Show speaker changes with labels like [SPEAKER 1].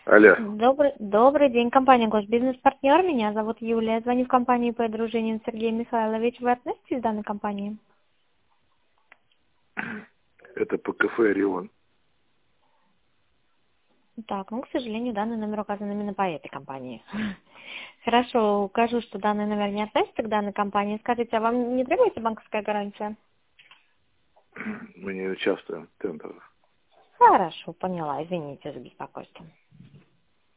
[SPEAKER 1] Алло.
[SPEAKER 2] Добрый день, компания Госбизнес-партнер. Меня зовут Юлия. Звоню в компанию по дружинин Сергей Михайлович. Вы относитесь к данной компании?
[SPEAKER 1] Это по кафе «Орион».
[SPEAKER 2] Так, к сожалению, данный номер указан именно по этой компании. Хорошо, укажу, что данный номер не относится к данной компании. Скажите, а вам не требуется банковская гарантия?
[SPEAKER 1] Мы не участвуем в тендерах.
[SPEAKER 2] Хорошо, поняла. Извините за беспокойство.